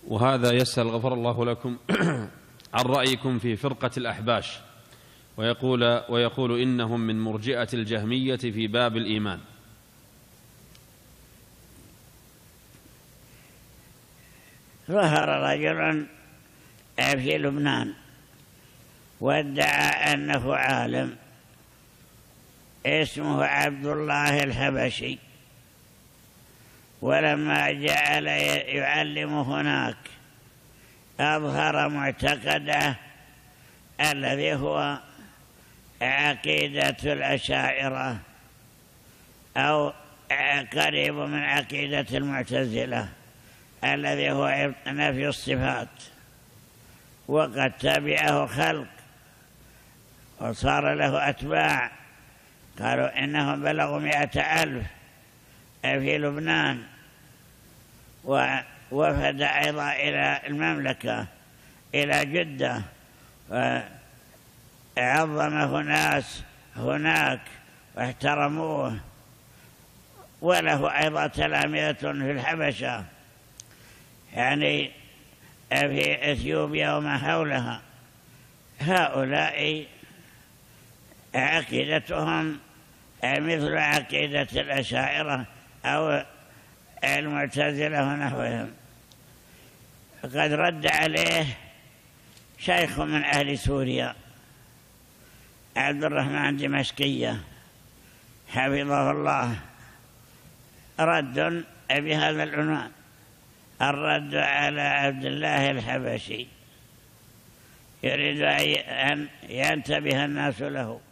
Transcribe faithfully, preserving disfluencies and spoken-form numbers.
وهذا يسأل غفر الله لكم عن رأيكم في فرقة الأحباش، ويقول, ويقول إنهم من مرجئة الجهمية في باب الإيمان. ظهر رجل في لبنان وادعى أنه عالم اسمه عبد الله الحبشي، ولما جعل يعلم هناك أظهر معتقده الذي هو عقيدة الأشاعرة أو قريب من عقيدة المعتزلة الذي هو نفي الصفات، وقد تبعه خلق وصار له أتباع، قالوا إنهم بلغوا مئة ألف في لبنان، ووفد أيضا إلى المملكة إلى جدة وعظمه ناس هناك واحترموه، وله أيضا تلاميذ في الحبشة يعني في إثيوبيا وما حولها. هؤلاء عقيدتهم مثل عقيدة الأشاعرة أو المعتزلة ونحوهم. فقد رد عليه شيخ من أهل سوريا عبد الرحمن دمشقية حفظه الله رد بهذا العنوان: الرد على عبد الله الحبشي، يريد أن ينتبه الناس له.